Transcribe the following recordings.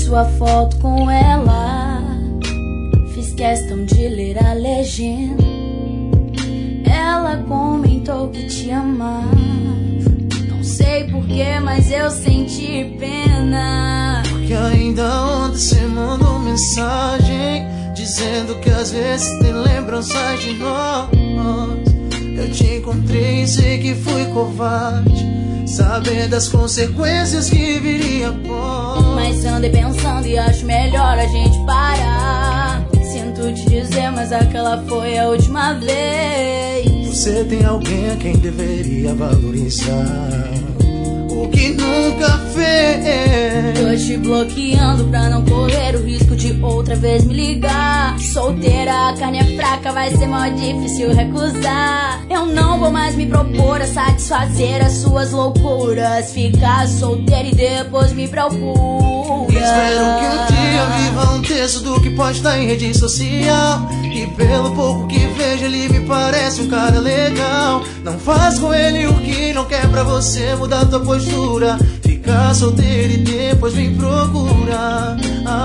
sua foto com ela, fiz questão de ler a legenda. Ela comentou que te amava, não sei porquê, mas eu senti pena. Porque ainda ontem você mandou mensagem dizendo que às vezes tem lembranças de nós. Eu te encontrei e sei que fui covarde, sabendo das consequências que viria após. Mas andei pensando e acho melhor a gente parar. Sinto te dizer, mas aquela foi a última vez. Você tem alguém a quem deveria valorizar, o que nunca fez. Tô te bloqueando pra não correr o risco de outra vez me ligar. Solteira, a carne é fraca, vai ser mó difícil recusar. Eu não vou mais me propor a satisfazer as suas loucuras, ficar solteira e depois me procura. Espero que um dia viva um terço do que pode estar em rede social. E pelo pouco que vejo ele me parece um cara legal. Não faz com ele o que não quer pra você mudar tua postura, ficar solteiro e depois vem procurar.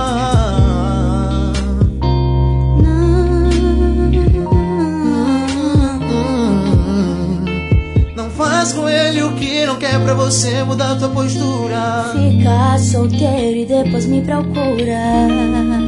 Não faz com ele o que não quer pra você mudar tua postura, ficar solteiro e depois me procura.